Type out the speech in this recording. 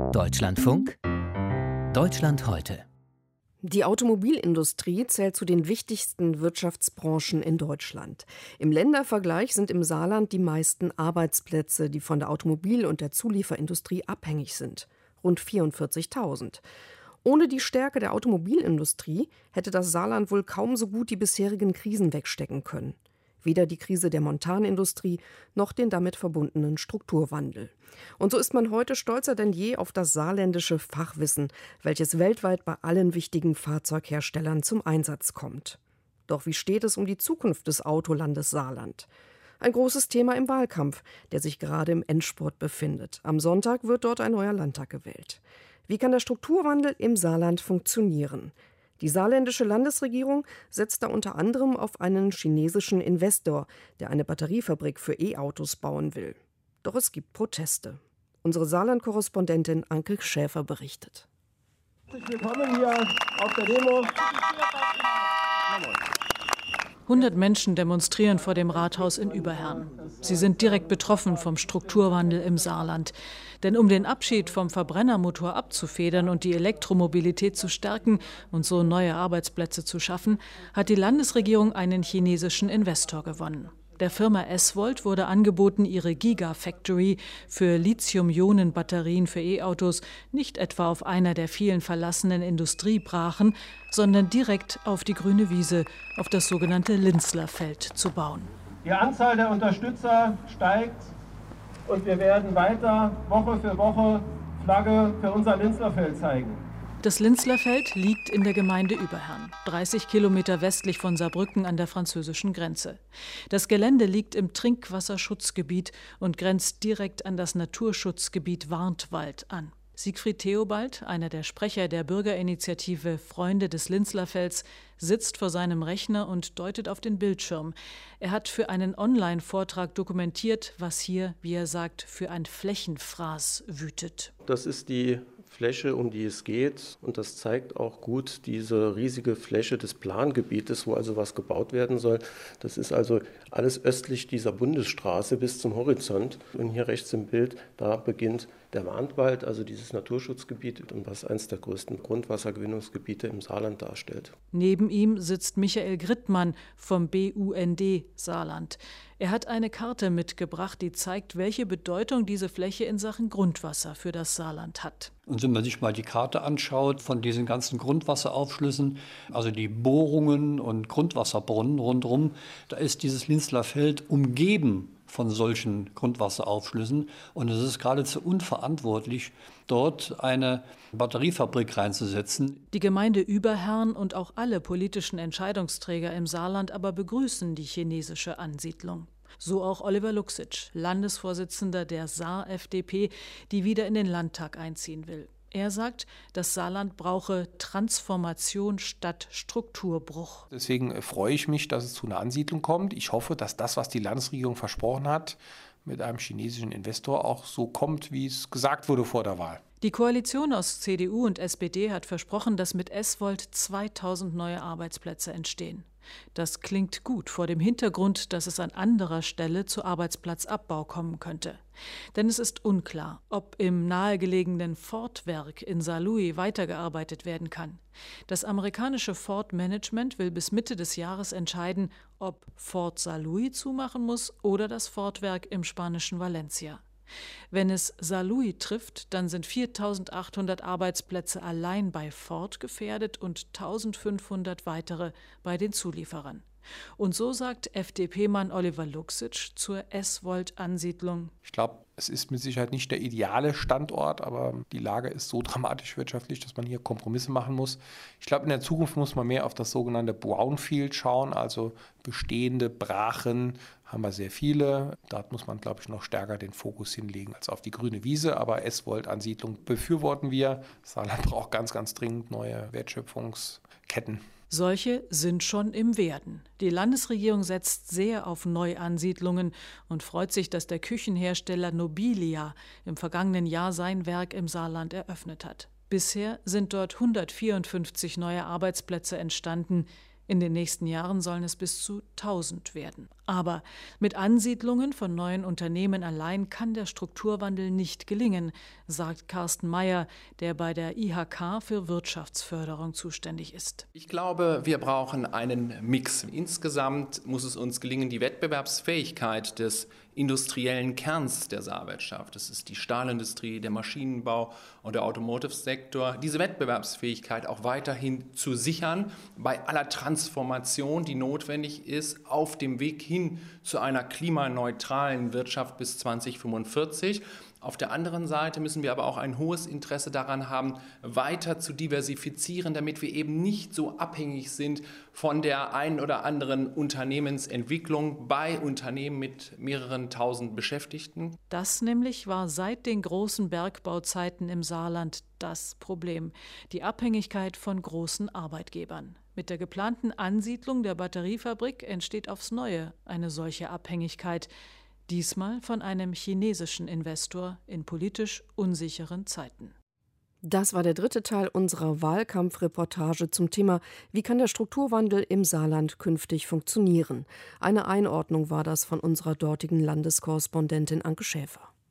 Deutschlandfunk Deutschland heute. Die Automobilindustrie zählt zu den wichtigsten Wirtschaftsbranchen in Deutschland. Im Ländervergleich sind im Saarland die meisten Arbeitsplätze, die von der Automobil- und der Zulieferindustrie abhängig sind. Rund 44.000. Ohne die Stärke der Automobilindustrie hätte das Saarland wohl kaum so gut die bisherigen Krisen wegstecken können. Weder die Krise der Montanindustrie noch den damit verbundenen Strukturwandel. Und so ist man heute stolzer denn je auf das saarländische Fachwissen, welches weltweit bei allen wichtigen Fahrzeugherstellern zum Einsatz kommt. Doch wie steht es um die Zukunft des Autolandes Saarland? Ein großes Thema im Wahlkampf, der sich gerade im Endspurt befindet. Am Sonntag wird dort ein neuer Landtag gewählt. Wie kann der Strukturwandel im Saarland funktionieren? Die saarländische Landesregierung setzt da unter anderem auf einen chinesischen Investor, der eine Batteriefabrik für E-Autos bauen will. Doch es gibt Proteste. Unsere Saarland-Korrespondentin Anke Schäfer berichtet. Herzlich willkommen hier auf der Demo. 100 Menschen demonstrieren vor dem Rathaus in Überherrn. Sie sind direkt betroffen vom Strukturwandel im Saarland. Denn um den Abschied vom Verbrennermotor abzufedern und die Elektromobilität zu stärken und so neue Arbeitsplätze zu schaffen, hat die Landesregierung einen chinesischen Investor gewonnen. Der Firma S-Volt wurde angeboten, ihre Gigafactory für Lithium-Ionen-Batterien für E-Autos nicht etwa auf einer der vielen verlassenen Industriebrachen, sondern direkt auf die grüne Wiese, auf das sogenannte Linzlerfeld zu bauen. Die Anzahl der Unterstützer steigt und wir werden weiter Woche für Woche Flagge für unser Linzlerfeld zeigen. Das Linzlerfeld liegt in der Gemeinde Überherrn, 30 Kilometer westlich von Saarbrücken an der französischen Grenze. Das Gelände liegt im Trinkwasserschutzgebiet und grenzt direkt an das Naturschutzgebiet Warntwald an. Siegfried Theobald, einer der Sprecher der Bürgerinitiative Freunde des Linzlerfelds, sitzt vor seinem Rechner und deutet auf den Bildschirm. Er hat für einen Online-Vortrag dokumentiert, was hier, wie er sagt, für ein Flächenfraß wütet. Das ist die Fläche, um die es geht. Und das zeigt auch gut diese riesige Fläche des Plangebietes, wo also was gebaut werden soll. Das ist also alles östlich dieser Bundesstraße bis zum Horizont. Und hier rechts im Bild, da beginnt der Warntwald, also dieses Naturschutzgebiet, was eines der größten Grundwassergewinnungsgebiete im Saarland darstellt. Neben ihm sitzt Michael Grittmann vom BUND Saarland. Er hat eine Karte mitgebracht, die zeigt, welche Bedeutung diese Fläche in Sachen Grundwasser für das Saarland hat. Und wenn man sich mal die Karte anschaut von diesen ganzen Grundwasseraufschlüssen, also die Bohrungen und Grundwasserbrunnen rundherum, da ist dieses Linzlerfeld umgeben von solchen Grundwasseraufschlüssen. Und es ist geradezu unverantwortlich, dort eine Batteriefabrik reinzusetzen. Die Gemeinde Überherrn und auch alle politischen Entscheidungsträger im Saarland aber begrüßen die chinesische Ansiedlung. So auch Oliver Luxic, Landesvorsitzender der Saar-FDP, die wieder in den Landtag einziehen will. Er sagt, das Saarland brauche Transformation statt Strukturbruch. Deswegen freue ich mich, dass es zu einer Ansiedlung kommt. Ich hoffe, dass das, was die Landesregierung versprochen hat, mit einem chinesischen Investor auch so kommt, wie es gesagt wurde vor der Wahl. Die Koalition aus CDU und SPD hat versprochen, dass mit S-Volt 2000 neue Arbeitsplätze entstehen. Das klingt gut vor dem Hintergrund, dass es an anderer Stelle zu Arbeitsplatzabbau kommen könnte. Denn es ist unklar, ob im nahegelegenen Ford-Werk in Saarlouis weitergearbeitet werden kann. Das amerikanische Ford-Management will bis Mitte des Jahres entscheiden, ob Ford Saarlouis zumachen muss oder das Ford-Werk im spanischen Valencia. Wenn es Saarlouis trifft, dann sind 4.800 Arbeitsplätze allein bei Ford gefährdet und 1.500 weitere bei den Zulieferern. Und so sagt FDP-Mann Oliver Luxic zur S-Volt-Ansiedlung. Ich glaube, es ist mit Sicherheit nicht der ideale Standort, aber die Lage ist so dramatisch wirtschaftlich, dass man hier Kompromisse machen muss. Ich glaube, in der Zukunft muss man mehr auf das sogenannte Brownfield schauen, also bestehende Brachen haben wir sehr viele. Dort muss man, glaube ich, noch stärker den Fokus hinlegen als auf die grüne Wiese. Aber S-Volt-Ansiedlung befürworten wir. Saarland braucht ganz, ganz dringend neue Wertschöpfungsketten. Solche sind schon im Werden. Die Landesregierung setzt sehr auf Neuansiedlungen und freut sich, dass der Küchenhersteller Nobilia im vergangenen Jahr sein Werk im Saarland eröffnet hat. Bisher sind dort 154 neue Arbeitsplätze entstanden. In den nächsten Jahren sollen es bis zu 1000 werden. Aber mit Ansiedlungen von neuen Unternehmen allein kann der Strukturwandel nicht gelingen, sagt Carsten Meyer, der bei der IHK für Wirtschaftsförderung zuständig ist. Ich glaube, wir brauchen einen Mix. Insgesamt muss es uns gelingen, die Wettbewerbsfähigkeit des industriellen Kerns der Saarwirtschaft, das ist die Stahlindustrie, der Maschinenbau und der Automotive-Sektor, diese Wettbewerbsfähigkeit auch weiterhin zu sichern, bei aller Transformation, die notwendig ist, auf dem Weg hin zu einer klimaneutralen Wirtschaft bis 2045. Auf der anderen Seite müssen wir aber auch ein hohes Interesse daran haben, weiter zu diversifizieren, damit wir eben nicht so abhängig sind von der einen oder anderen Unternehmensentwicklung bei Unternehmen mit mehreren tausend Beschäftigten. Das nämlich war seit den großen Bergbauzeiten im Saarland das Problem, die Abhängigkeit von großen Arbeitgebern. Mit der geplanten Ansiedlung der Batteriefabrik entsteht aufs Neue eine solche Abhängigkeit, diesmal von einem chinesischen Investor in politisch unsicheren Zeiten. Das war der dritte Teil unserer Wahlkampfreportage zum Thema Wie kann der Strukturwandel im Saarland künftig funktionieren? Eine Einordnung war das von unserer dortigen Landeskorrespondentin Anke Schäfer.